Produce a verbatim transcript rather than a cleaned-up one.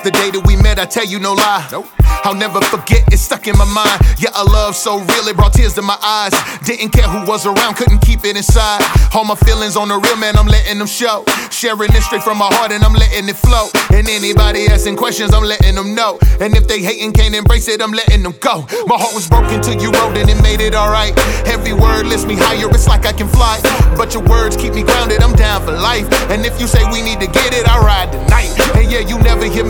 The day that we met, I tell you no lie. Nope. I'll never forget, it's stuck in my mind. Yeah, a love so real, it brought tears to my eyes. Didn't care who was around, couldn't keep it inside. All my feelings on the real, man, I'm letting them show. Sharing it straight from my heart and I'm letting it flow. And anybody asking questions, I'm letting them know. And if they hating, can't embrace it, I'm letting them go. My heart was broken till you wrote it and made it alright. Every word lifts me higher, it's like I can fly. But your words keep me grounded, I'm down for life. And if you say we need to get it, I ride the night. And yeah, you never hear me